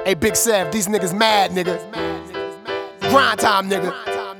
Hey, Big Sev, these niggas mad, nigga. Grind time, nigga.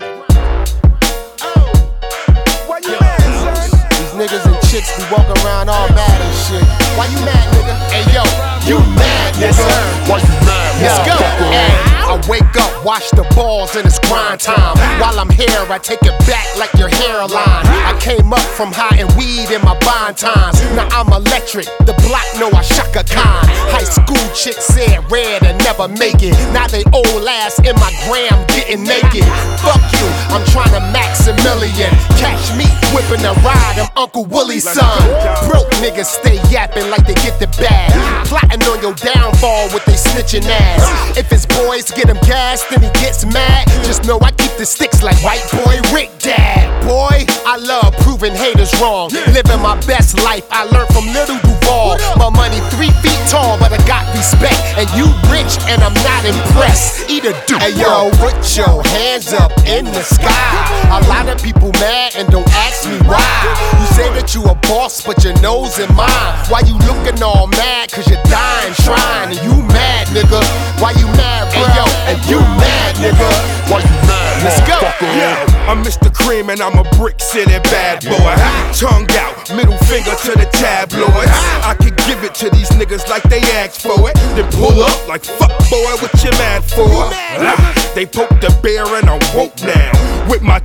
Why you mad, son? These niggas and chicks be walking around all mad and shit. Why you mad, nigga? Hey, yo, you mad, nigga? Why you mad? Let's go. Hey, I wake up, wash the balls, and it's grind time. While I'm here, I take it back like your hairline. I came up from hiding weed in my bond times. Now I'm electric, the block know I Shaka Khan. High school chicks said red and never make it. Now they old ass in my gram getting naked. Fuck you, I'm trying to Maximilian. Catch me whipping a ride, I'm Uncle Willie's son. Broke niggas stay yapping like they get the bag. Plotting on your downfall with they snitching ass. If his boys get him gassed, then he gets mad. Just know I keep the sticks like white boy Rick Dad. Boy, I love proving haters wrong. Living my best life, I learned from Little Duval. My money 3 feet tall, but I got respect. And you rich, and I'm not impressed. Eat a dude. Hey yo, put your hands up in the sky. A lot of people mad and don't ask me why. You say that you a boss, but your nose in mine. Why you looking all mad? Cause you're dying trying. And you mad, nigga? Why you mad, bro? Hey yo, and you mad, nigga? Why you mad? Let's go. Yeah, I'm Mr. Cream and I'm a Brick City bad boy. Tongue out, middle finger to the tabloids. I can give it to these niggas like they asked for it. Then pull up like fuck boy, what you mad for? They poke the bear and I'm woke now. With my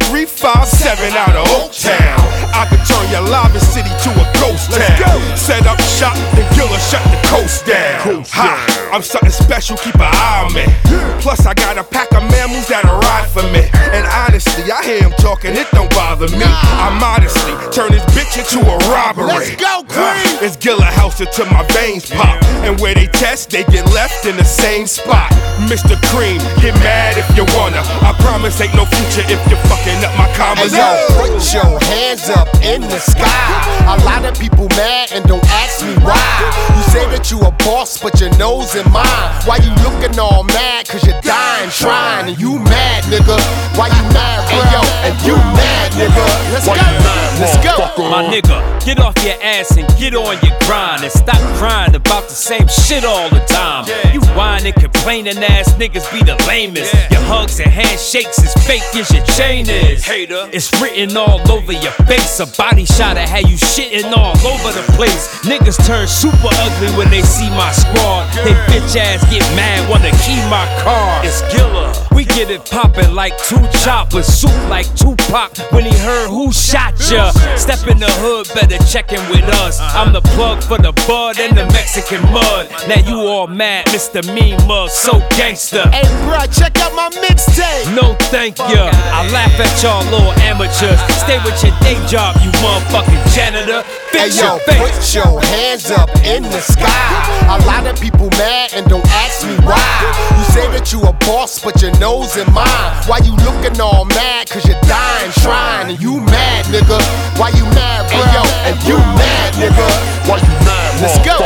357 out of Oak Town, I can turn your lobby city to a ghost town. Set up shop, then killer shut the coast down. Ha, I'm something special, keep an eye on me. Plus I got a pack of mammals that'll ride for me. And honestly, I hear him talking, it don't bother me. I modestly turn this bitch into a robbery. Let's go, Cream! It's Gilla House until my veins pop. And where they test, they get left in the same spot. Mr. Cream, get mad if you wanna. I promise ain't no future if you're fucking up my commas. Hey yo, put your hands up in the sky. A lot of people mad and don't ask me why. You say that you a boss, but your nose in mine. Why you looking all mad? Cause you're dying trying. And you mad, nigga? Why you mad, bro? Hey yo, and you mad, nigga? Let's go. Let's go. My nigga, get off your ass and get on your grind. And stop crying about the same shit all the time. You whining, complaining ass niggas be the lamest. Your hugs and handshakes as fake as your chain is. Hater, it's written all over your face. A body shot at how you shitting all over the place. Niggas turn super ugly when they see my squad. They bitch ass get mad, wanna key my car. It's Gilla. We get it poppin' like 2 choppers. Soup like Tupac when he heard who shot ya. Step in the hood, better checkin' with us. I'm the plug for the bud and the Mexican mud. Now you all mad, Mr. Mean Mug, so gangster. Hey bruh, check out my mixtape. No thank ya, I laugh at y'all little amateurs. Stay with your day job, you motherfucking janitor. Hey Fix yo, your face. put your hands up in the sky. A lot of people mad and don't ask me why. You say that you a boss, but your nose in mine. Why you looking all mad? Cause you're dying trying. And you mad, nigga? Why you mad, bro? Hey yo, and you mad, nigga? Why you mad? Let's go.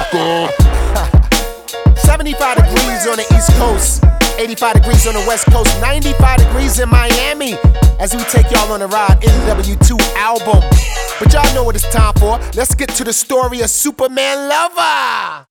75 degrees on the East Coast, 85 degrees on the West Coast, 95 degrees in Miami. As we take y'all on a ride, NW2 album. But y'all know what it's time for. Let's get to the story of Superman Lover.